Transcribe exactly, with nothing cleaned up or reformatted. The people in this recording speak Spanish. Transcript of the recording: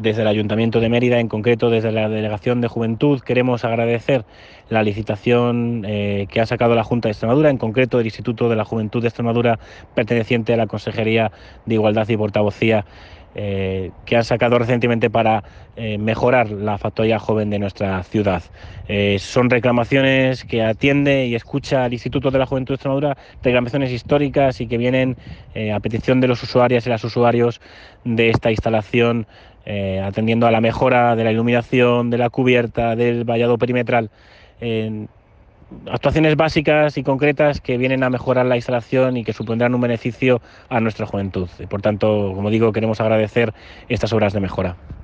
Desde el Ayuntamiento de Mérida, en concreto desde la Delegación de Juventud, queremos agradecer la licitación eh, que ha sacado la Junta de Extremadura, en concreto el Instituto de la Juventud de Extremadura, perteneciente a la Consejería de Igualdad y Portavocía, eh, que han sacado recientemente para eh, mejorar la factoría joven de nuestra ciudad. Eh, son reclamaciones que atiende y escucha el Instituto de la Juventud de Extremadura, reclamaciones históricas y que vienen eh, a petición de los usuarios y las usuarios de esta instalación, eh, atendiendo a la mejora de la iluminación, de la cubierta, del vallado perimetral. Eh, actuaciones básicas y concretas que vienen a mejorar la instalación y que supondrán un beneficio a nuestra juventud. Y por tanto, como digo, queremos agradecer estas obras de mejora.